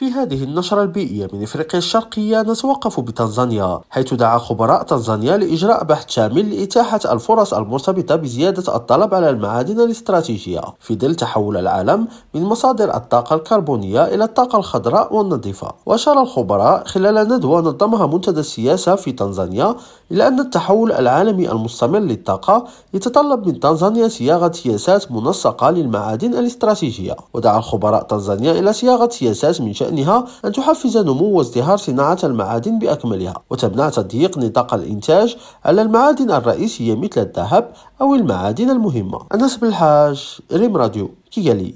في هذه النشرة البيئية من إفريقيا الشرقية نتوقف بتنزانيا، حيث دعا خبراء تنزانيا لإجراء بحث شامل لإتاحة الفرص المرتبطة بزيادة الطلب على المعادن الاستراتيجية في ظل تحول العالم من مصادر الطاقة الكربونية إلى الطاقة الخضراء والنظيفة. وأشار الخبراء خلال ندوة نظمها منتدى السياسة في تنزانيا إلى أن التحول العالمي المستمر للطاقة يتطلب من تنزانيا صياغة سياسات منسقة للمعادن الاستراتيجية. ودعا الخبراء تنزانيا إلى صياغة سياسات من شأنها أن تحفز نمو وازدهار صناعة المعادن بأكملها، وتمنع تضييق نطاق الإنتاج على المعادن الرئيسية مثل الذهب أو المعادن المهمة. أنس بالحاج، ريم راديو، كيغالي.